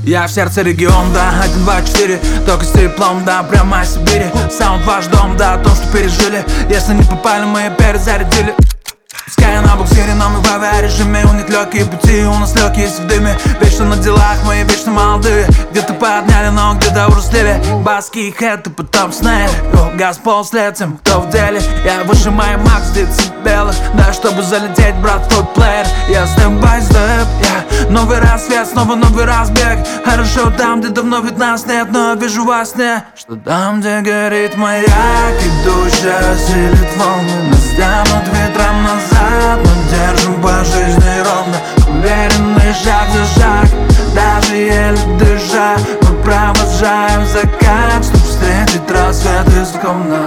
Я в сердце регион, да, 1, 2, 4. Только с теплом, да, прямо из Сибири. Саунд ваш дом, да, о том, что пережили. Если не попали, мы перезарядили. Скай на буксире, но мы в авиарежиме. У них легкие пути, у нас легкие в дыме. Вечно на делах, мы вечно молодые. Где-то подняли, но где-то взрослели. Баски и хэты, потом снэли. Газ пол следцем, кто в деле. Я выжимаю макс, децибелы. Да, чтобы залететь, брат, в тот плеер. Я степ-бай-степ, я новый рассвет, снова новый разбег. Хорошо там, где давно вид нас нет, но вижу во сне, что там, где горит маяк, идущая силит волны. Нас тянут ветром назад, мы держим по жизни ровно. Уверенный шаг за шаг, даже еле дыша. Мы провожаем закат, чтоб встретить рассвет исконно.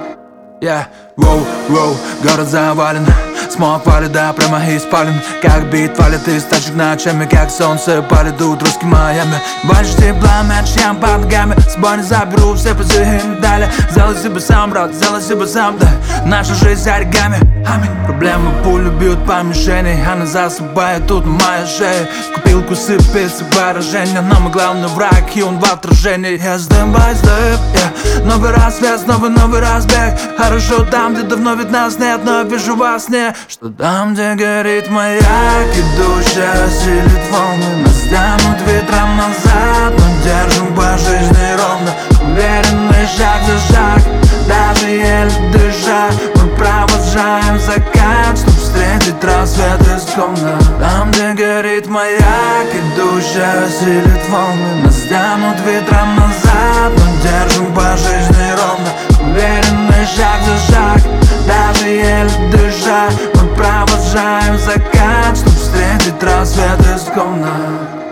Воу, город завален. Смог валит, да, прямо из спален. Как бит валит из тачек ночами. Как солнце палит утрусский Майами. Больше тепла, меньше ям под ногами. С собой не заберу все призы и медали. Сделай себе сам, брат, сделай себе сам, да. Наша жизнь оригами, аминь. Проблемы пулю бьют по мишени. Она засыпает тут на моей шее. Купилку сыпется поражение. Но мой главный враг, и он в отражении. Я степ-бай-степ, новый рассвет, снова новый разбег. Хорошо там, где давно вид нас нет, но вижу во сне, что там, где горит маяк, идущая силит волны. Нас тянут ветром назад, но держим по жизни ровно. Уверенный шаг за шаг, даже еле дыша. Мы провожаем закат, чтоб встретить рассвет исконно. Там, где горит маяк, идущая силит волны. Нас тянут ветром назад, но держим по жизни ровно. Уверенный шаг за шаг, даже еле дыша. Мы провожаем закат, чтоб встретить рассвет исконно.